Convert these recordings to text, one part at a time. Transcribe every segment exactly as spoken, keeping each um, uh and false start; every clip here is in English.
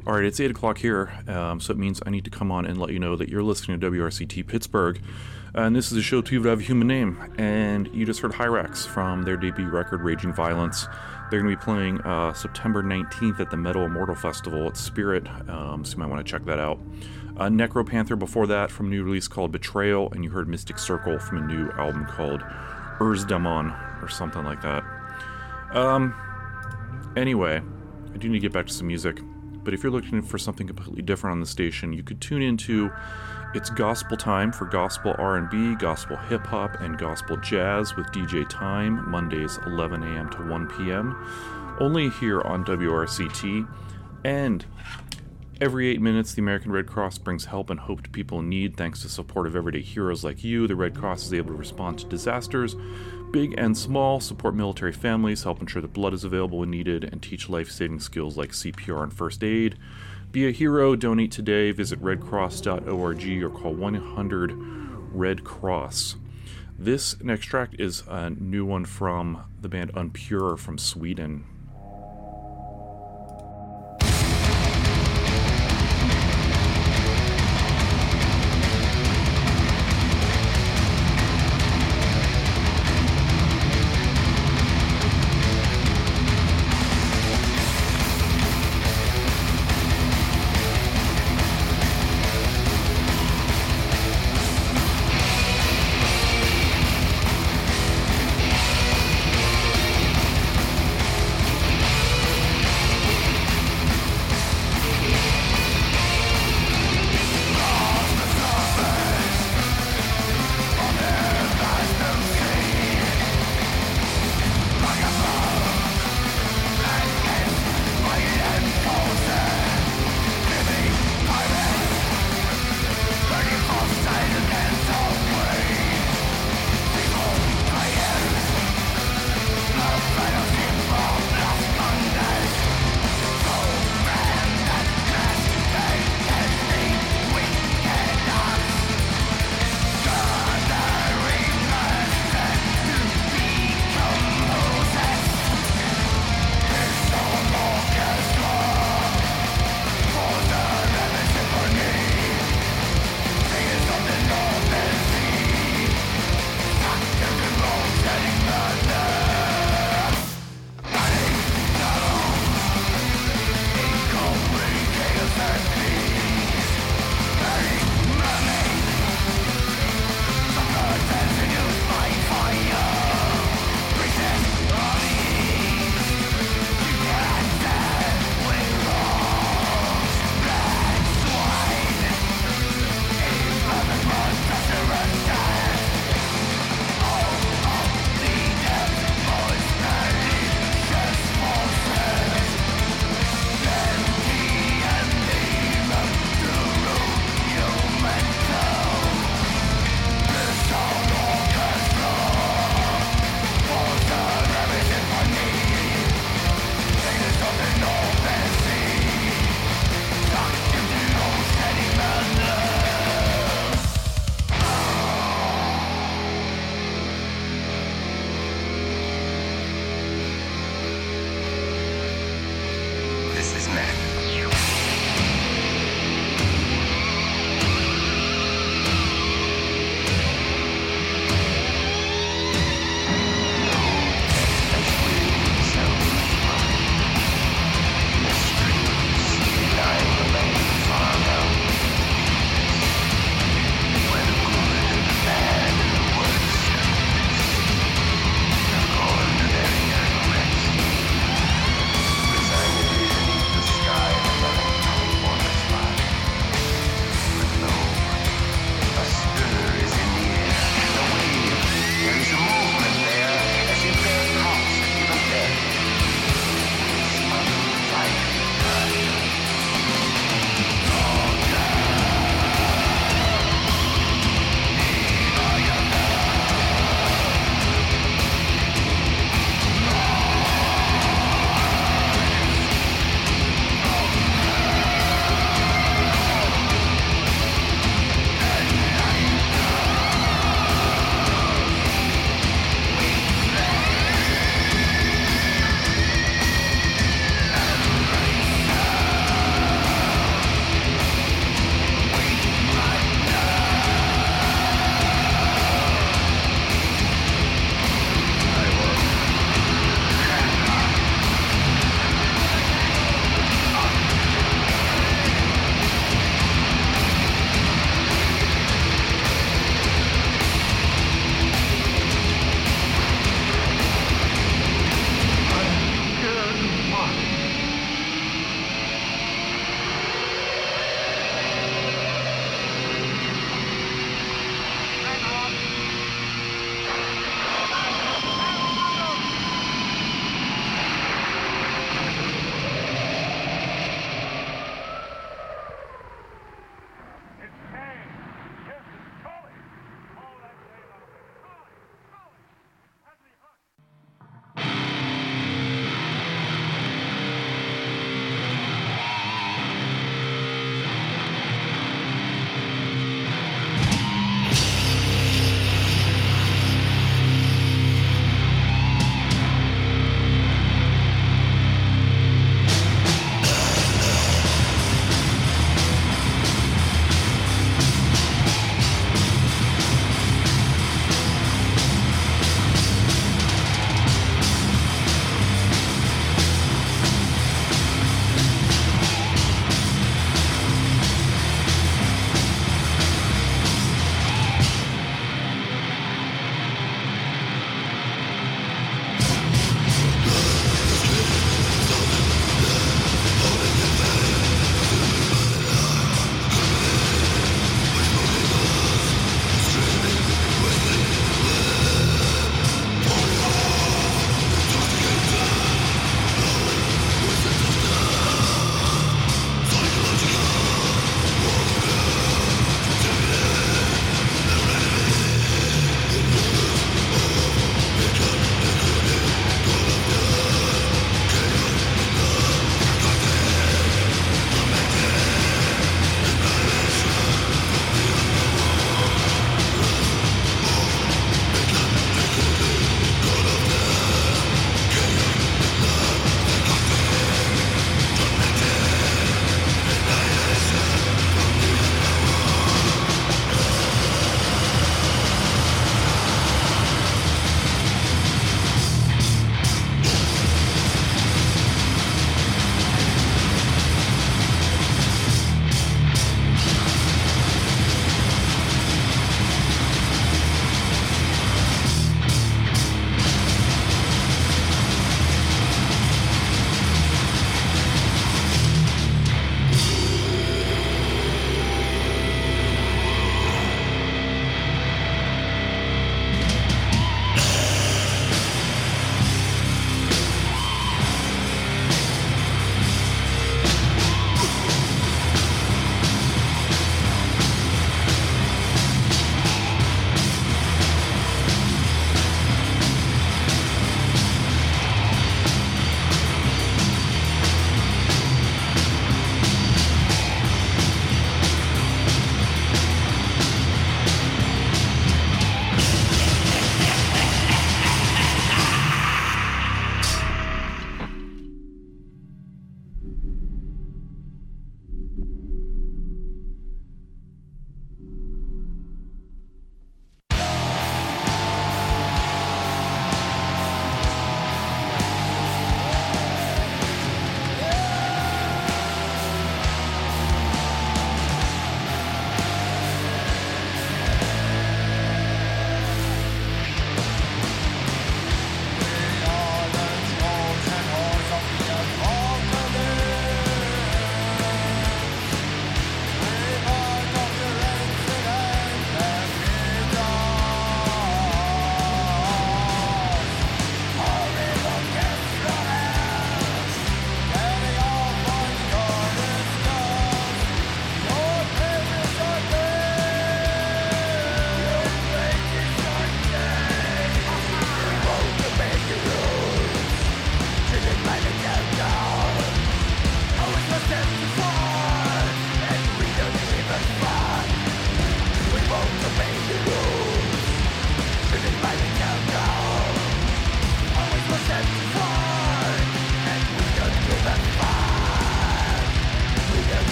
All right, it's eight o'clock here, um, so it means I need to come on and let you know that you're listening to W R C T Pittsburgh, and this is a show to have a human name, and you just heard Hyrax from their debut record, Raging Violence. They're going to be playing uh, September nineteenth at the Metal Immortal Festival at Spirit, um, so you might want to check that out. Uh, Necropanther before that from a new release called Betrayal, and you heard Mystic Circle from a new album called Urzdamon, or something like that. Um, anyway, I do need to get back to some music. But if you're looking for something completely different on the station, you could tune into It's Gospel Time for gospel R and B, gospel hip-hop, and gospel jazz with D J Time, Mondays eleven a.m. to one p.m., only here on W R C T. And every eight minutes, the American Red Cross brings help and hope to people in need. Thanks to support of everyday heroes like you, the Red Cross is able to respond to disasters, big and small, support military families, help ensure that blood is available when needed, and teach life-saving skills like C P R and first aid. Be a hero, donate today, visit red cross dot org or call one eight hundred red cross. This next track is a new one from the band Unpure from Sweden.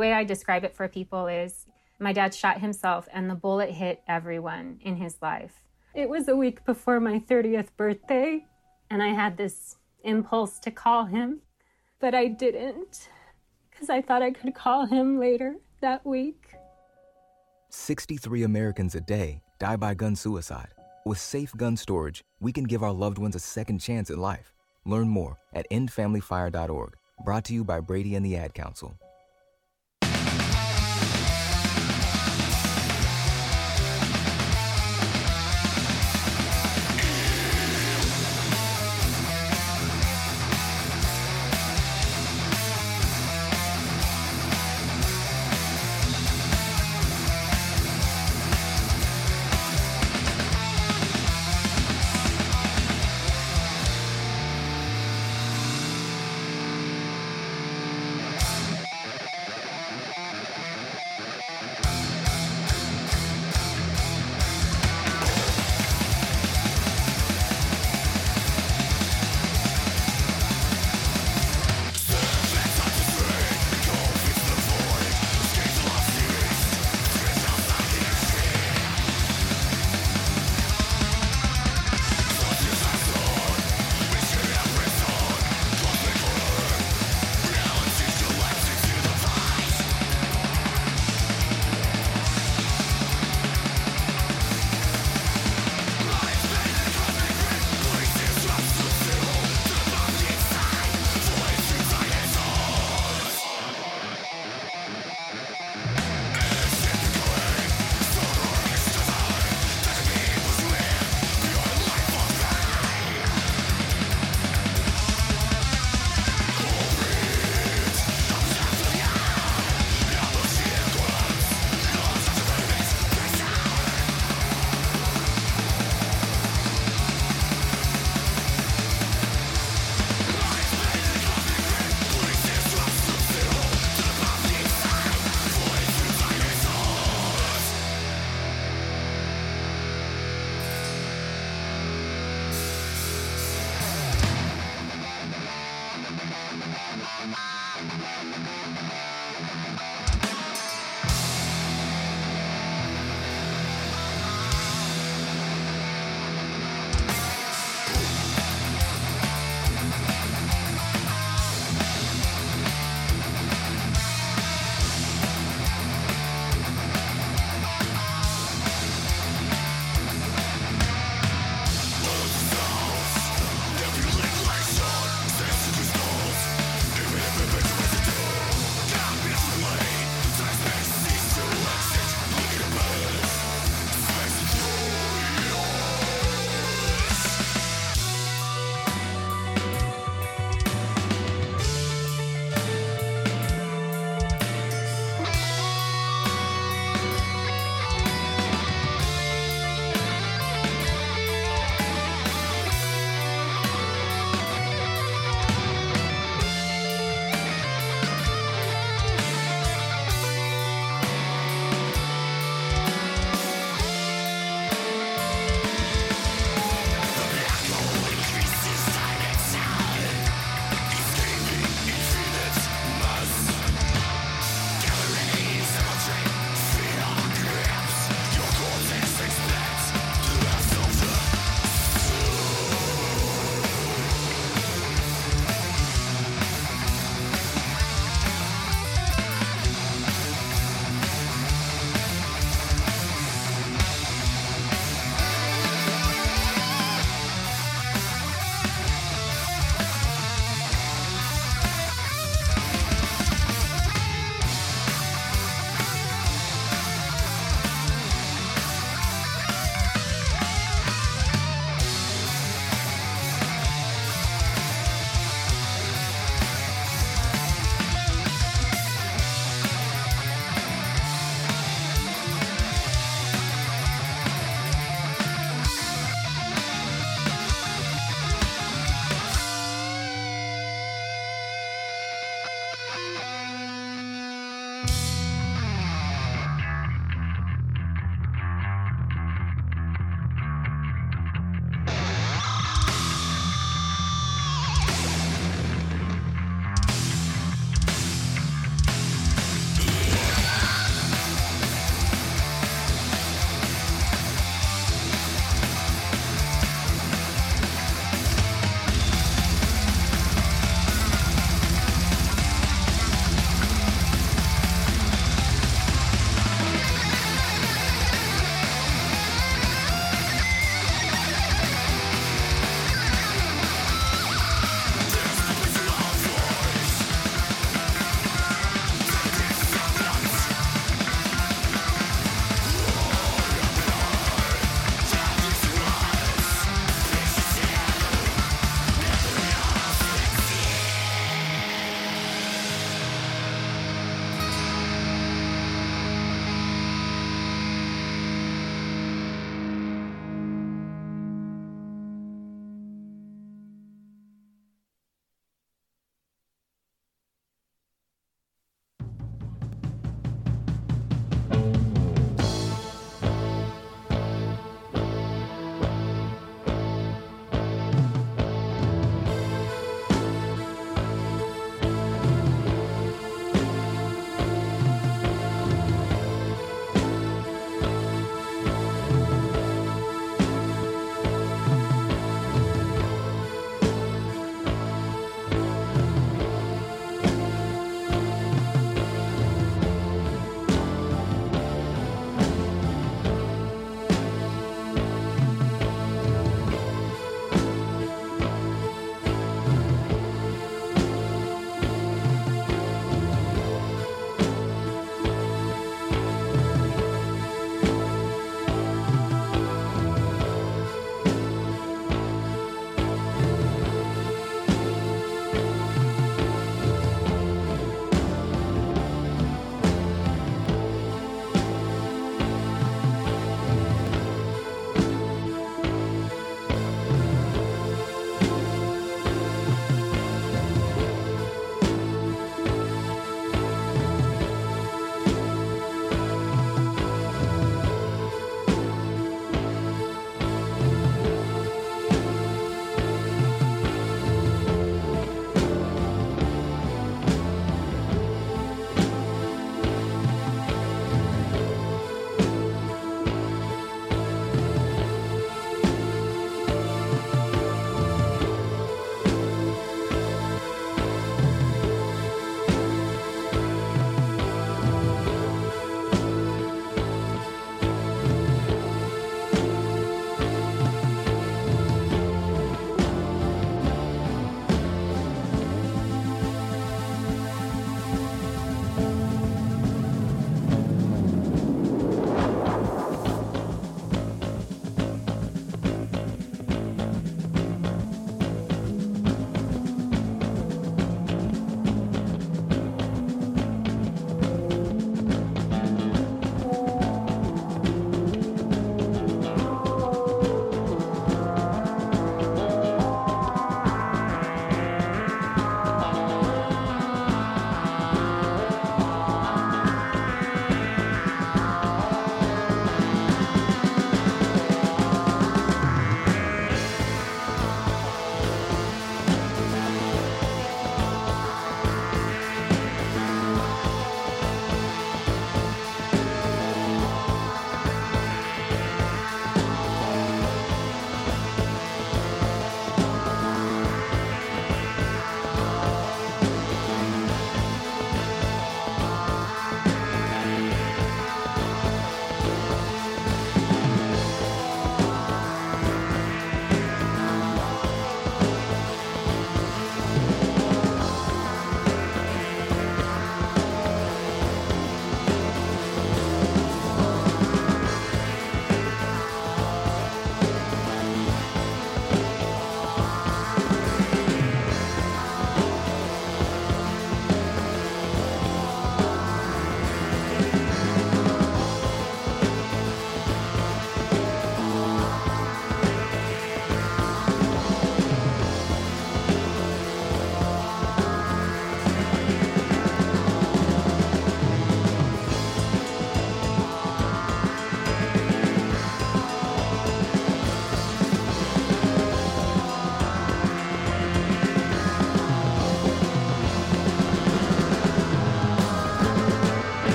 way I describe it for people is my dad shot himself and the bullet hit everyone in his life. It was a week before my thirtieth birthday, and I had this impulse to call him, but I didn't because I thought I could call him later that week. sixty-three Americans a day die by gun suicide. With safe gun storage, we can give our loved ones a second chance at life. Learn more at end family fire dot org. Brought to you by Brady and the Ad Council.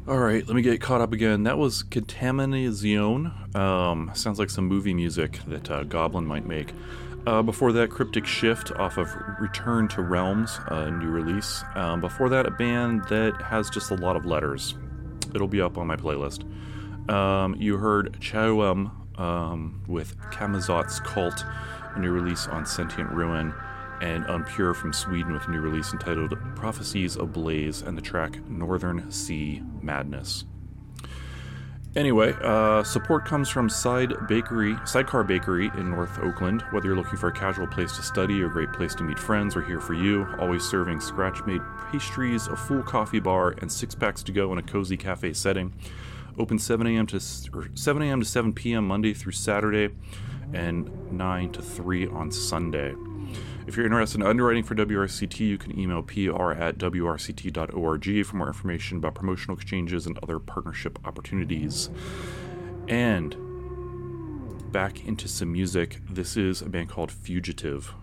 All right, let me get caught up again. That was Contaminazione. Um, sounds like some movie music that uh, Goblin might make. Uh, before that, Cryptic Shift off of Return to Realms, a new release. Um, before that, a band that has just a lot of letters. It'll be up on my playlist. Um, you heard Chauem um, with Kamazot's Cult, a new release on Sentient Ruin, and Unpure from Sweden with a new release entitled Prophecies Ablaze and the track Northern Sea Madness. Anyway, uh, support comes from Side Bakery, Sidecar Bakery in North Oakland. Whether you're looking for a casual place to study or a great place to meet friends, we're here for you. Always serving scratch-made pastries, a full coffee bar, and six packs to go in a cozy cafe setting. Open seven a.m. to or seven a.m. to seven p.m. Monday through Saturday, and nine to three on Sunday. If you're interested in underwriting for W R C T, you can email P R at W R C T dot org for more information about promotional exchanges and other partnership opportunities. And back into some music. This is a band called Fugitive.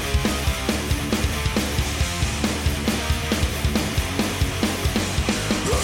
Run!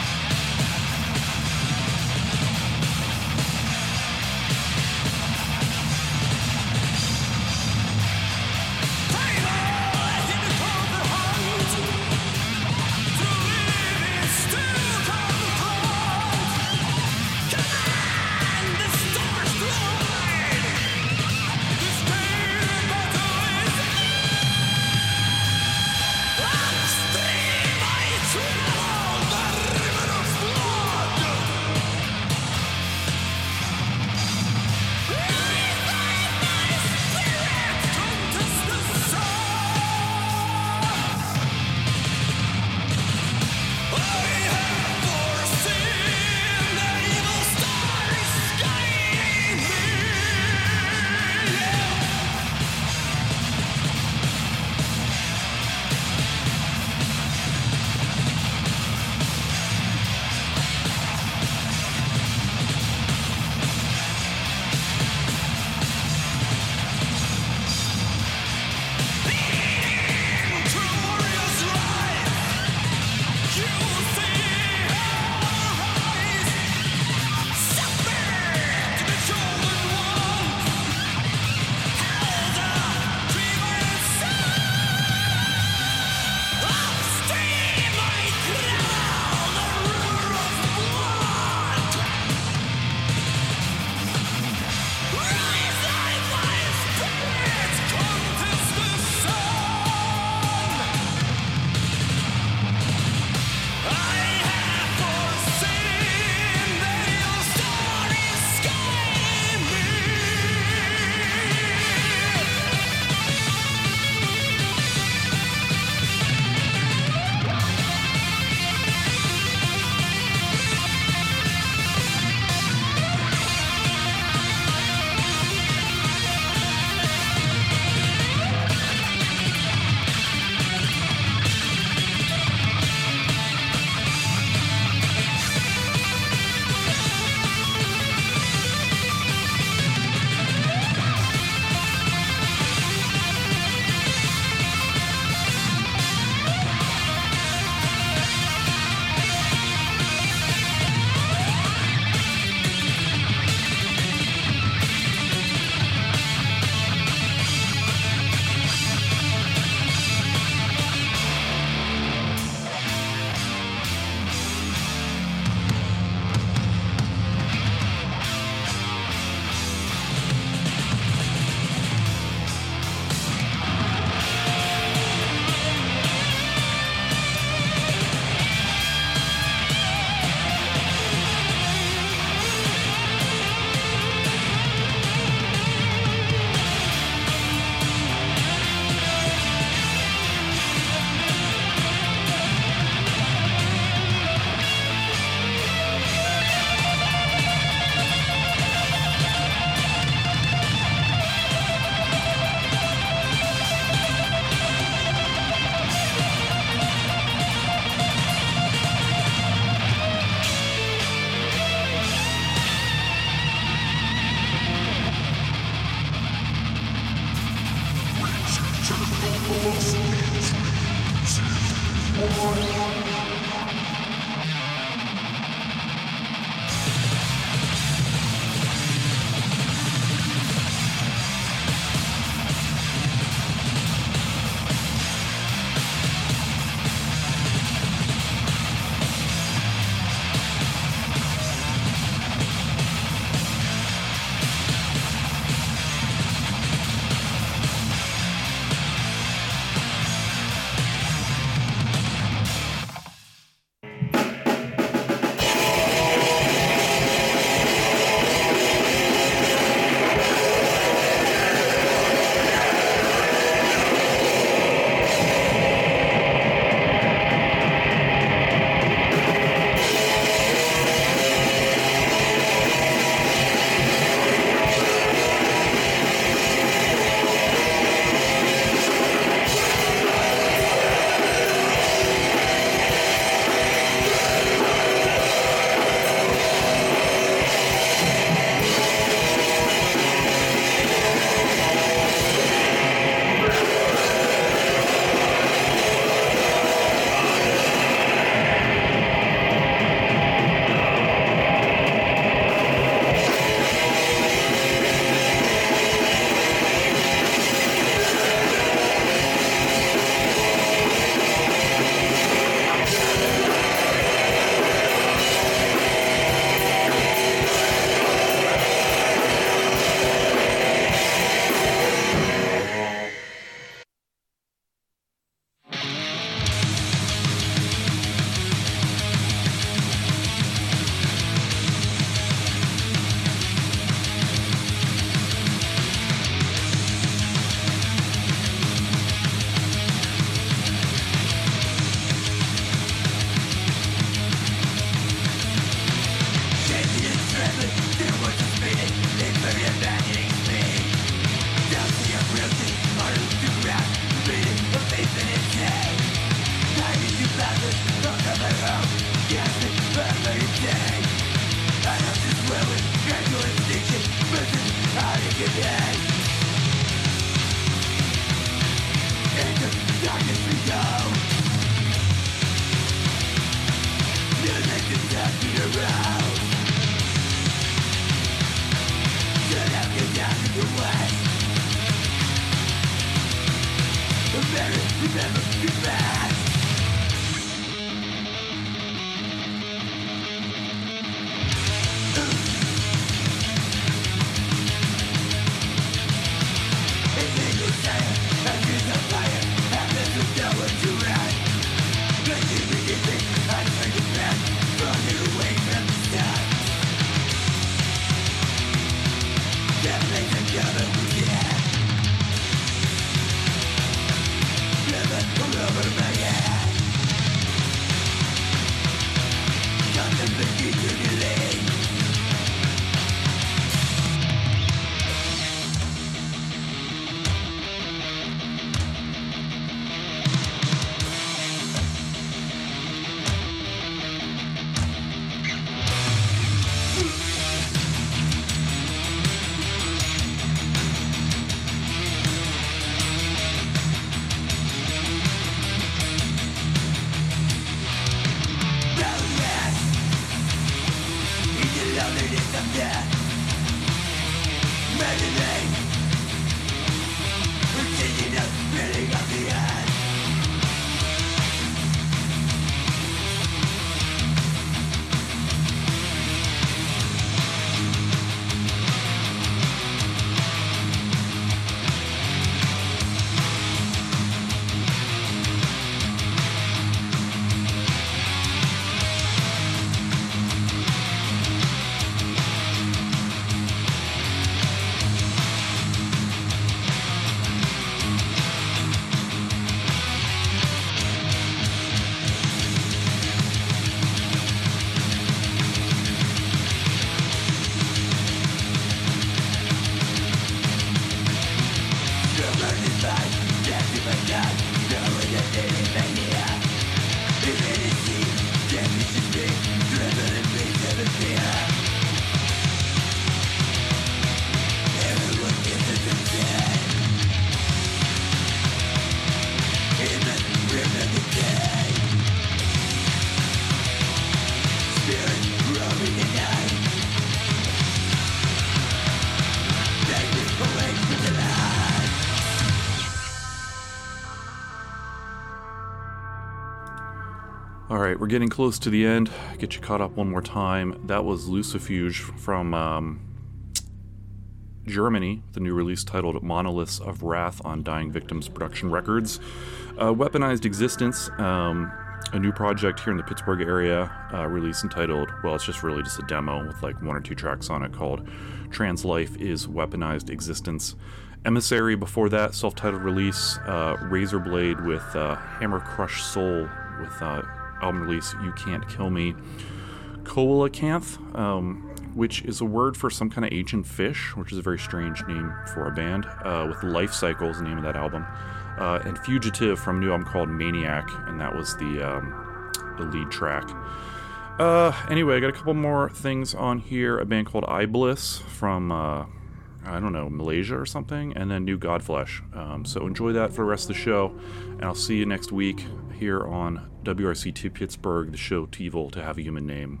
All right, we're getting close to the end. Get you caught up one more time. That was Lucifuge from um, Germany, the new release titled Monoliths of Wrath on Dying Victims Production Records. Uh, Weaponized Existence, um, a new project here in the Pittsburgh area, uh, release entitled, well, it's just really just a demo with like one or two tracks on it called Trans Life is Weaponized Existence. Emissary before that, self-titled release, uh, Razorblade with uh, Hammer Crush Soul with uh, album release You Can't Kill Me. Coelacanth, um, which is a word for some kind of ancient fish, which is a very strange name for a band, uh, with Life Cycle is the name of that album. Uh, and Fugitive from a new album called Maniac, and that was the um, the lead track. Uh, anyway, I got a couple more things on here. A band called Ibliss from, uh, I don't know, Malaysia or something, and then New Godflesh. Um, so enjoy that for the rest of the show, and I'll see you next week here on W R C T Pittsburgh, the show TiVo to Have a Human Name.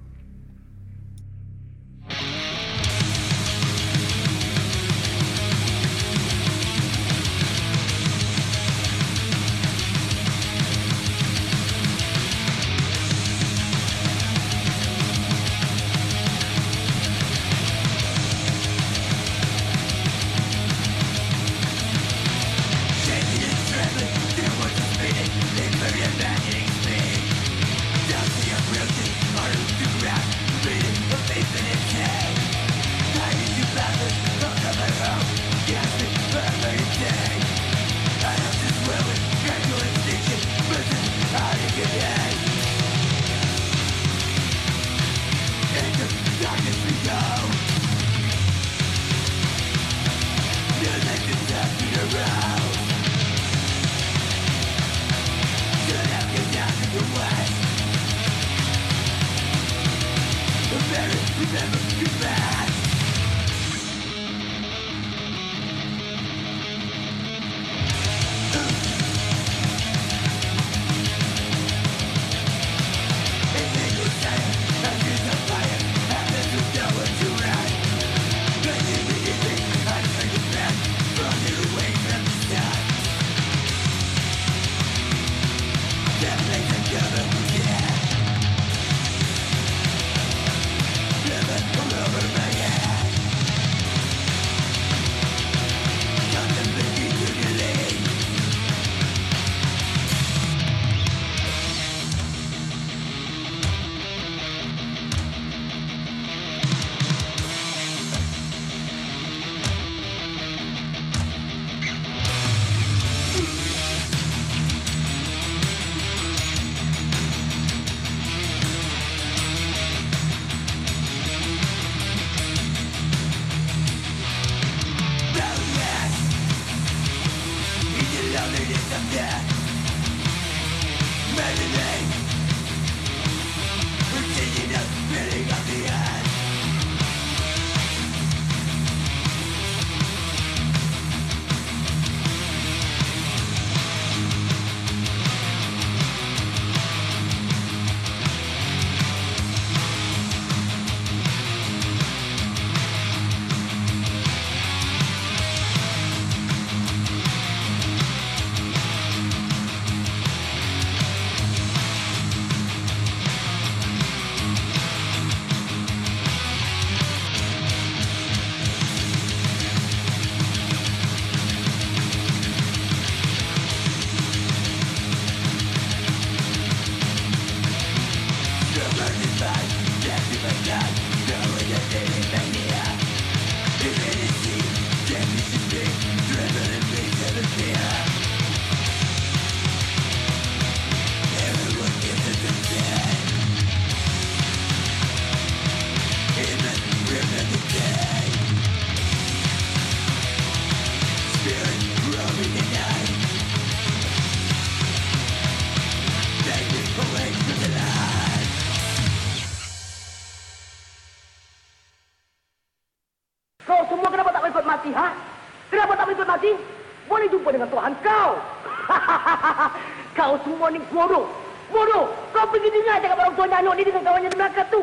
Kau semua ni bodoh. Bodoh. Kau pergi dengar cakap orang tua nyanyuk ni dengan kawannya di Melaka tu.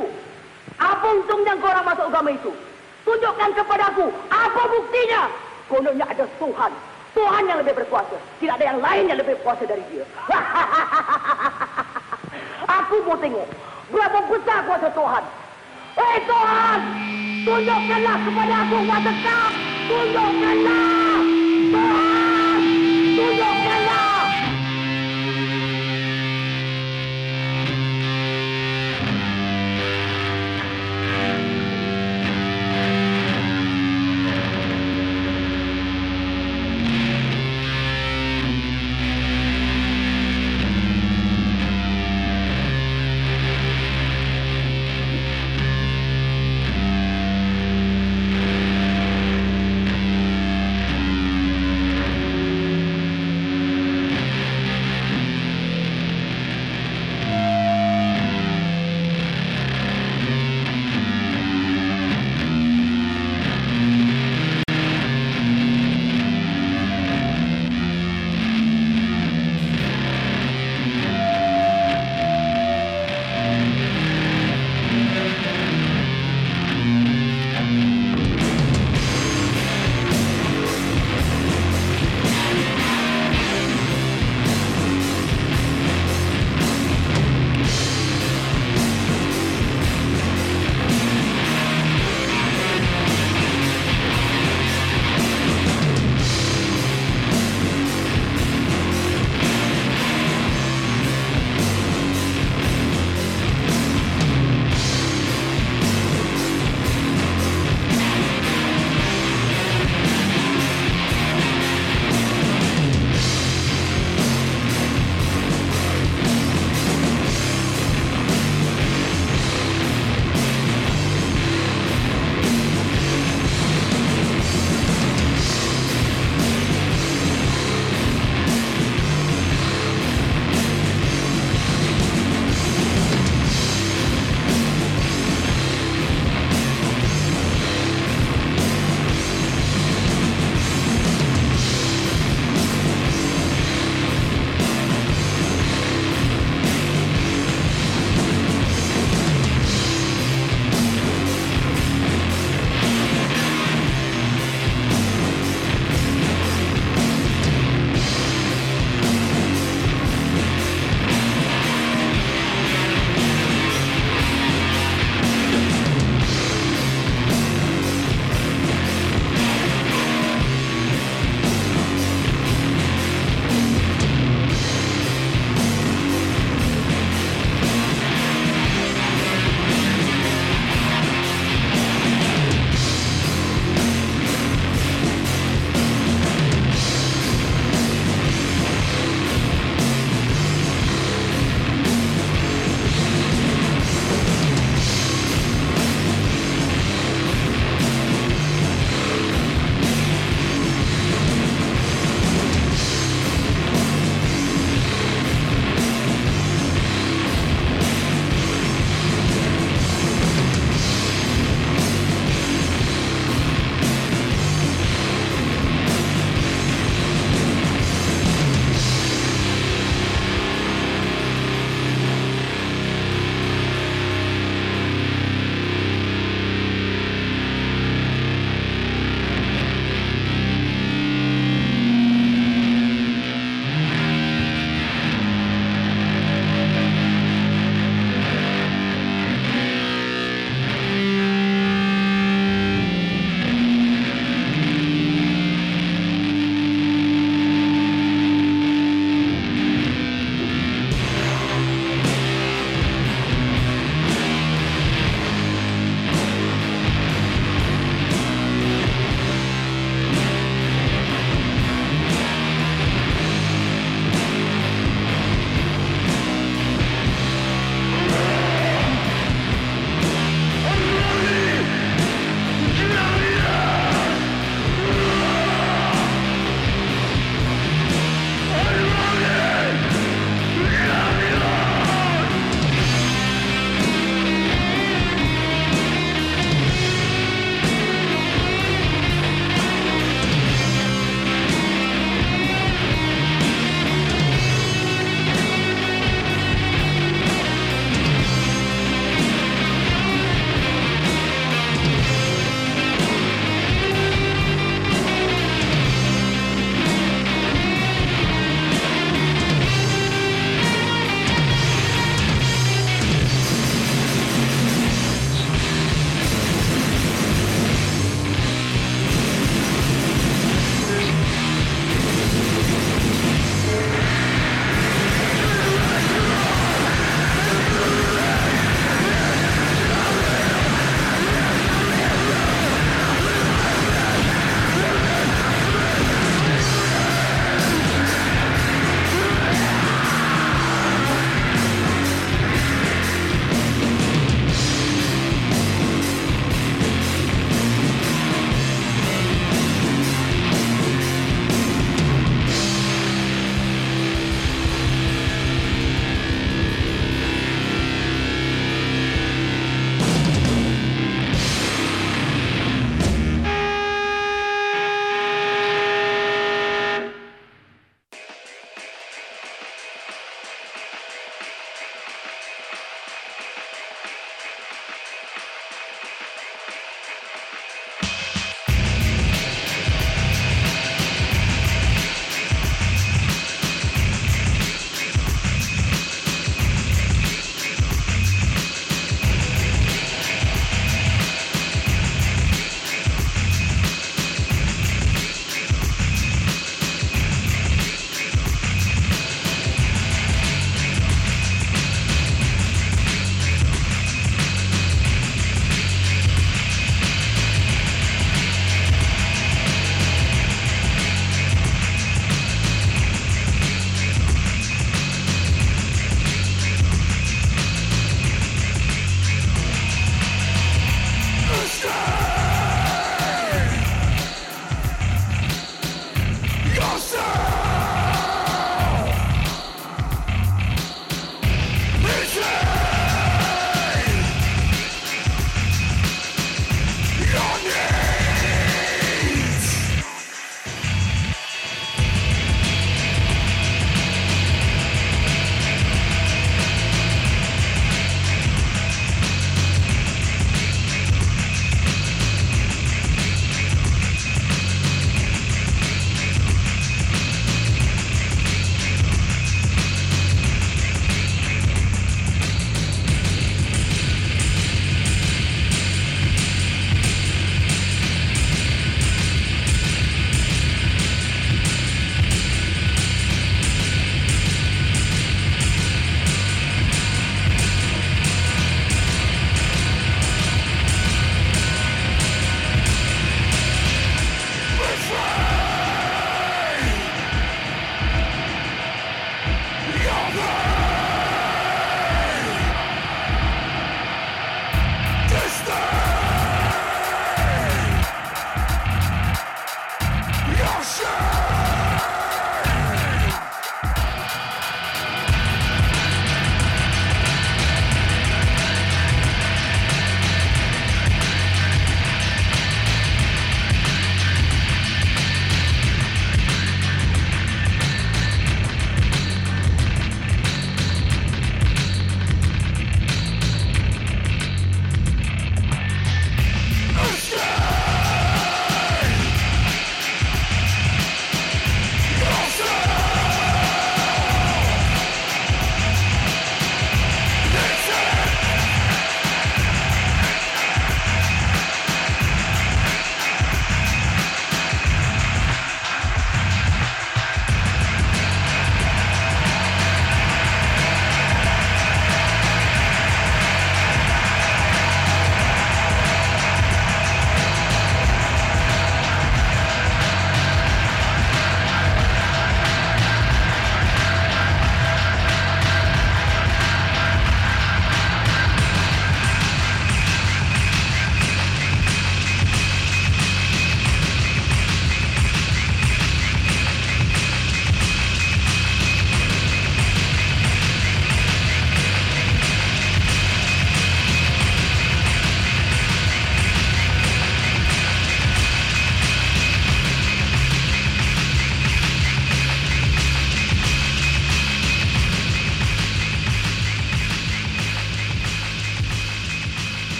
Apa untungnya kau orang masuk agama itu? Tunjukkan kepadaku. Apa buktinya? Kononnya ada Tuhan. Tuhan yang lebih berkuasa. Tidak ada yang lain yang lebih berkuasa dari dia. Aku mau tengok berapa besar kuasa Tuhan. Eh Tuhan, tunjukkanlah kepada aku kuasa Kau. Tunjukkanlah. Tuhan, tunjukkanlah.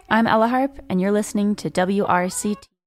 I'm Ella Harp, and you're listening to W R C T.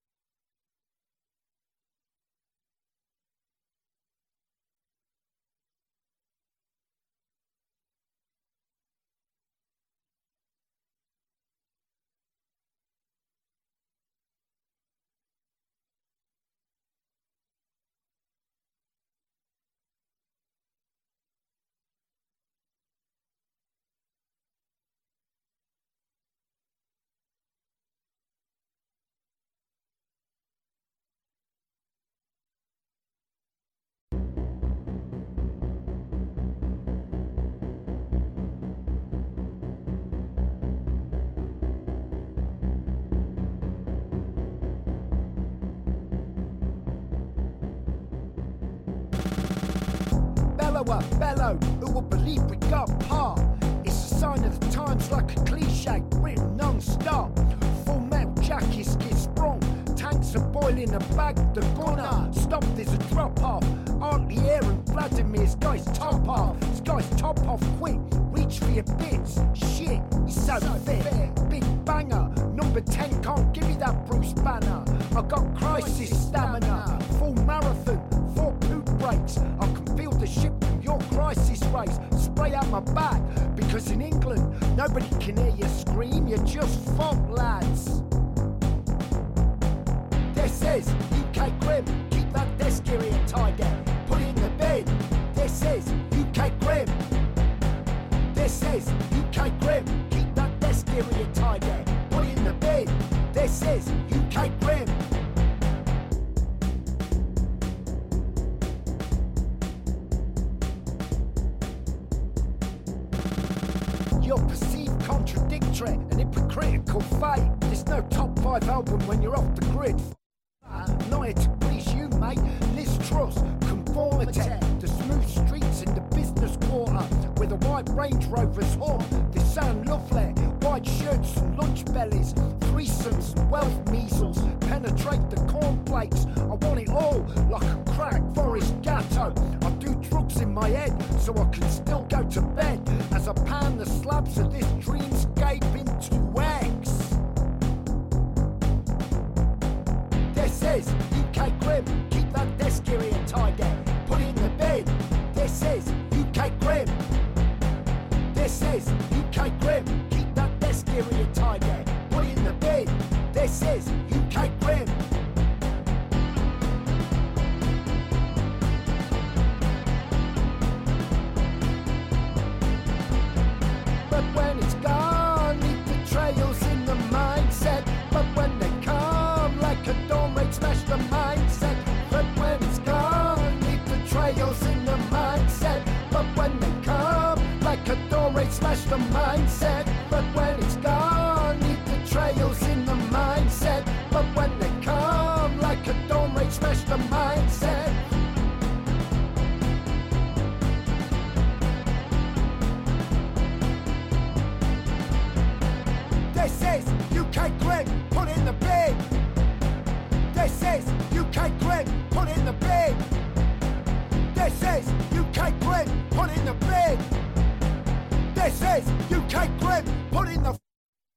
Bellower, bellow, who will believe we got par? It's a sign of the times, like a cliche, written non-stop. Full metal jackets get sprung, tanks are boiling a bag, the gunner. Stop, there's a drop off. Auntie Air and Vladimir's guy's top off. This guy's top off quick, reach for your bits. Shit, he's so fit, big banger. Number ten can't give me that Bruce Banner. I got crisis stamina, full marathon, four poop breaks. I can feel the ship from your crisis race. Spray out my back, because in England, nobody can hear you scream, you're just fog lads. This is U K Grim, keep that desk area tidy, put it in the bin. This is U K Grim. This is U K Grim, keep that desk area tidy, put it in the bin. This is U K Grim. You're perceived contradictory and hypocritical fate. There's no top five album when you're off the grid. Uh, not here to please you, mate. Liz Truss, conformity. The smooth streets in the business quarter with a white Range Rover's horn. They sound lovely. White shirts and lunch bellies, threesomes and wealth measles. Penetrate the cornflakes. I want it all like a crack Forest Gatto. I do drugs in my head so I can still go to bed as I pan the slabs of this dreamscape into eggs. This is U K Grim, keep that desk area tidy, put it in the bin. This is U K Grim. This is U K Grim, keep that desk area tidy, put it in the bin. This is U K Grim. But when it's gone, leave the trails in the mindset. But when they come like a dawn raid, smash the mindset. But when it's gone, leave the trails in the mindset. But when they come like a dawn raid, smash the mindset. But when it's gone, leave the trails in the mindset. But when they come like a dawn raid, smash the mindset. This is U K Grim, put in the bin. This is U K Grim, put in the bin. This is U K Grim, put in the bin. This is U K Grim, put in the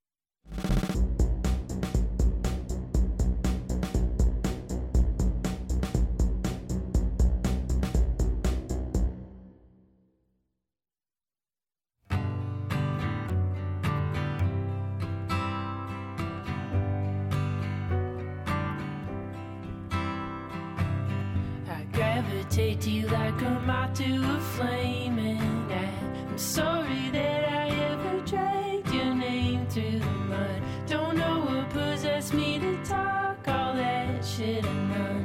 gravitate to you like a moth to a flame, and I'm sorry that I ever dragged your name through the mud. Don't know what possessed me to talk all that shit and run.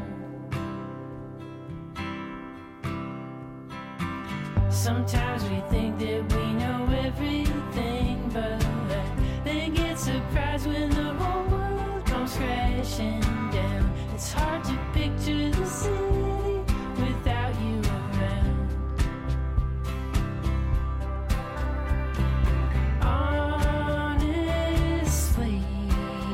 Sometimes we think that we know everything, but then get surprised when the whole world comes crashing down. It's hard to picture the scene